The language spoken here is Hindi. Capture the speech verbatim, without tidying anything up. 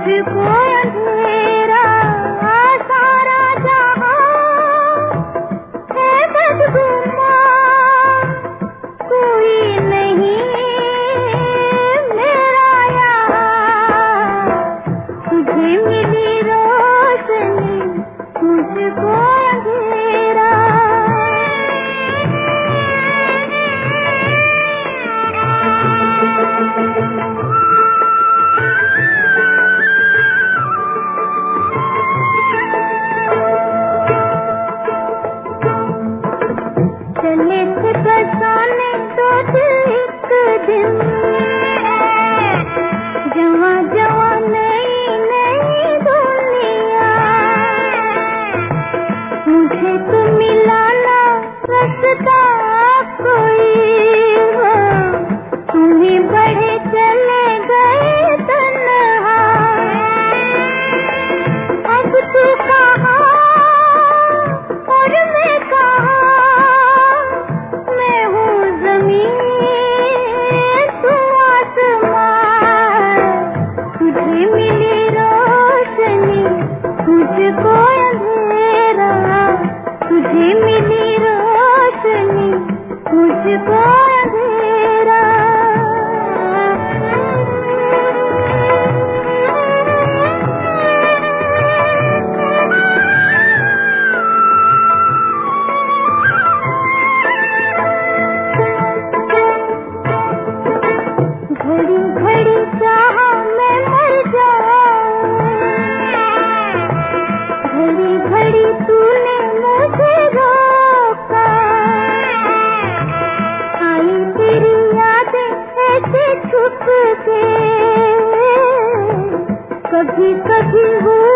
मुझको अंधेरा सारा जहां है बदगुमान, कोई नहीं मेरा यहाँ। तुझे मिली रोशनी मुझको अंधेरा। चले थे बरसाने तो एक दिन, जवां जवां नई नई दुनिया। मुझे तो मिला ना रास्ता कोई, हो तुम्हें बढ़े चले गए तन्हा। अब तू कहाँ और मैं कहाँ, मैं हूँ ज़मीन तू आसमान। तुझे मिली रोशनी मुझको अंधेरा, तुझे मिली रोशनी मुझको अंधेरा। घड़ी घड़ी चाहा मैं मर जाऊं, घड़ी घड़ी तूने मुझे रोका। आई तेरी यादें ऐसे छुप के, कभी कभी हो